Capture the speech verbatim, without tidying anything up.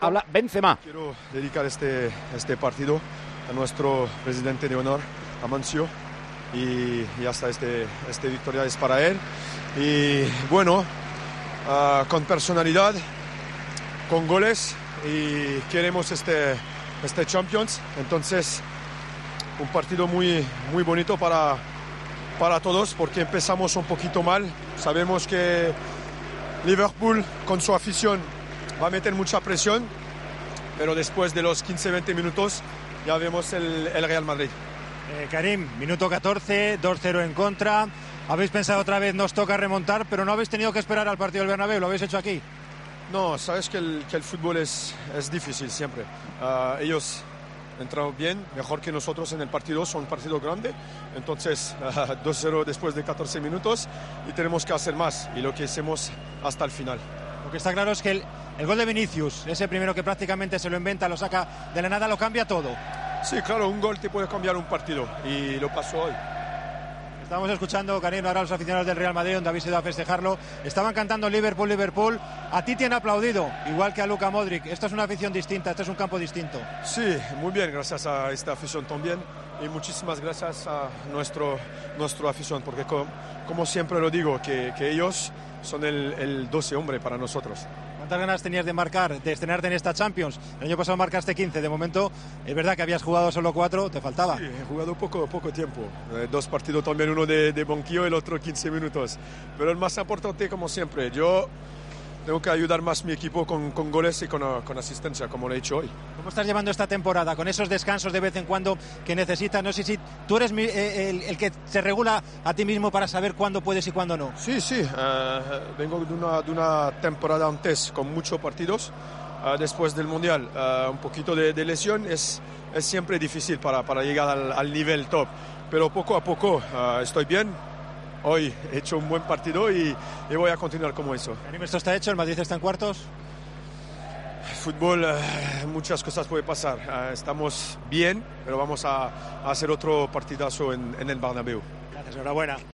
Habla Benzema. Quiero dedicar este, este partido a nuestro presidente de honor, Amancio, y, y hasta este, este victoria es para él. Y bueno, uh, con personalidad, con goles, y queremos este, este Champions. Entonces, un partido muy, muy bonito para, para todos, porque empezamos un poquito mal. Sabemos que Liverpool, con su afición, va a meter mucha presión, pero después de los quince a veinte minutos ya vemos el, el Real Madrid. Eh, Karim, minuto catorce, dos cero en contra. Habéis pensado otra vez, nos toca remontar, pero no habéis tenido que esperar al partido del Bernabéu, lo habéis hecho aquí. No, sabes que el, que el fútbol es, es difícil siempre. Uh, ellos entraron bien, mejor que nosotros en el partido, son un partido grande. Entonces, uh, dos cero después de catorce minutos y tenemos que hacer más, y lo que hacemos hasta el final. Lo que está claro es que el, el gol de Vinicius, ese primero que prácticamente se lo inventa, lo saca de la nada, lo cambia todo. Sí, claro, un gol te puede cambiar un partido, y lo pasó hoy. Estamos escuchando, Karim, ahora a los aficionados del Real Madrid, donde habéis ido a festejarlo. Estaban cantando Liverpool, Liverpool. A ti te han aplaudido, igual que a Luka Modric. Esto es una afición distinta, este es un campo distinto. Sí, muy bien, gracias a esta afición también. Y muchísimas gracias a nuestro, nuestro afición, porque como, como siempre lo digo, que, que ellos son el, el doce hombre para nosotros. ¿Cuántas ganas tenías de marcar, de estrenarte en esta Champions? El año pasado marcaste quince, de momento es verdad que habías jugado solo cuatro, te faltaba. Sí, he jugado poco, poco tiempo, eh, dos partidos también, uno de, de banquillo y el otro quince minutos. Pero el más importante, como siempre, yo tengo que ayudar más a mi equipo con, con goles y con, con asistencia, como lo he hecho hoy. ¿Cómo estás llevando esta temporada? Con esos descansos de vez en cuando que necesitas. No sé si tú eres mi, eh, el, el que se regula a ti mismo para saber cuándo puedes y cuándo no. Sí, sí. Uh, vengo de una, de una temporada antes con muchos partidos. Uh, después del Mundial, uh, un poquito de, de lesión. Es, es siempre difícil para, para llegar al, al nivel top. Pero poco a poco uh, estoy bien. Hoy he hecho un buen partido y, y voy a continuar como eso. ¿Esto está hecho? ¿El Madrid está en cuartos? Fútbol, uh, muchas cosas pueden pasar. Uh, estamos bien, pero vamos a, a hacer otro partidazo en, en el Bernabéu. Gracias, enhorabuena.